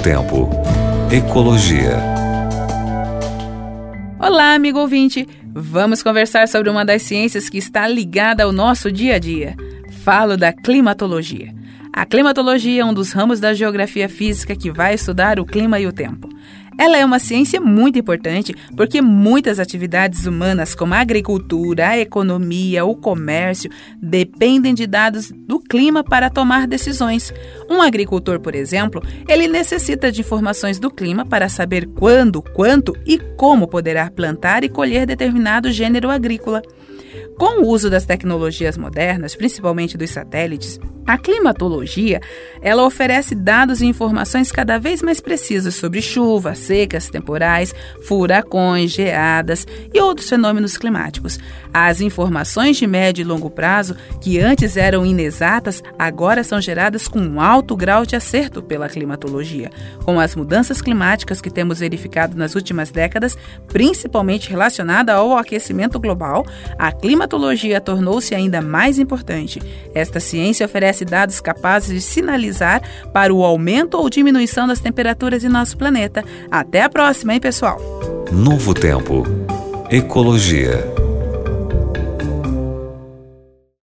Tempo. Ecologia. Olá, amigo ouvinte! Vamos conversar sobre uma das ciências que está ligada ao nosso dia a dia. Falo da climatologia. A climatologia é um dos ramos da geografia física que vai estudar o clima e o tempo. Ela é uma ciência muito importante porque muitas atividades humanas, como a agricultura, a economia, o comércio, dependem de dados do clima para tomar decisões. Um agricultor, por exemplo, ele necessita de informações do clima para saber quando, quanto e como poderá plantar e colher determinado gênero agrícola. Com o uso das tecnologias modernas, principalmente dos satélites, a climatologia, ela oferece dados e informações cada vez mais precisas sobre chuvas, secas, temporais, furacões, geadas e outros fenômenos climáticos. As informações de médio e longo prazo, que antes eram inexatas, agora são geradas com um alto grau de acerto pela climatologia. Com as mudanças climáticas que temos verificado nas últimas décadas, principalmente relacionada ao aquecimento global, a climatologia tornou-se ainda mais importante. Esta ciência oferece dados capazes de sinalizar para o aumento ou diminuição das temperaturas em nosso planeta. Até a próxima, hein, pessoal? Novo Tempo. Ecologia.